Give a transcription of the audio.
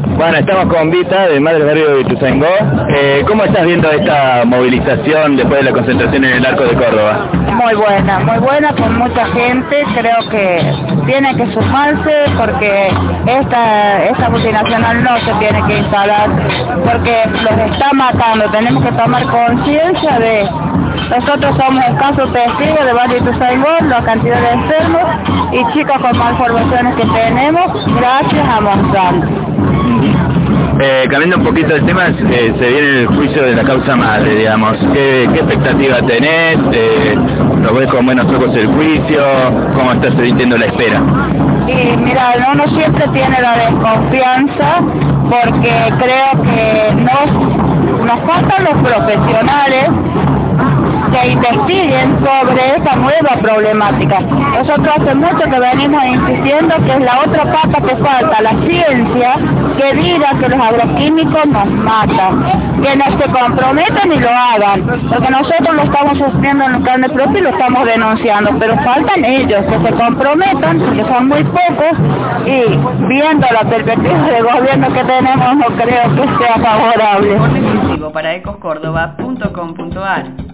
Bueno, estamos con Vita, de Madre del Barrio de Ituzaingó. ¿Cómo estás viendo esta movilización después de la concentración en el Arco de Córdoba? Muy buena, con mucha gente. Creo que tiene que sumarse porque esta multinacional no se tiene que instalar porque los está matando. Tenemos que tomar conciencia de... Nosotros somos escasos testigos de Barrio Ituzaingó, la cantidad de enfermos y chicos con malformaciones que tenemos gracias a Monsanto. Cambiando un poquito el tema, se viene el juicio de la causa madre, digamos. ¿Qué expectativa tenés? ¿Lo ves con buenos ojos el juicio? ¿Cómo estás sintiendo la espera? Y mira, uno siempre tiene la desconfianza porque creo que nos faltan los profesionales que investiguen sobre esa nueva problemática. Nosotros hace mucho que venimos insistiendo que es la otra pata que falta, la ciencia, que diga que los agroquímicos nos matan, que no se comprometan y lo hagan, porque nosotros lo estamos sufriendo en el carne propio y lo estamos denunciando, pero faltan ellos, que se comprometan, porque son muy pocos, y viendo la perspectiva de gobierno que tenemos, no creo que sea favorable. Para ecoscórdoba.com.ar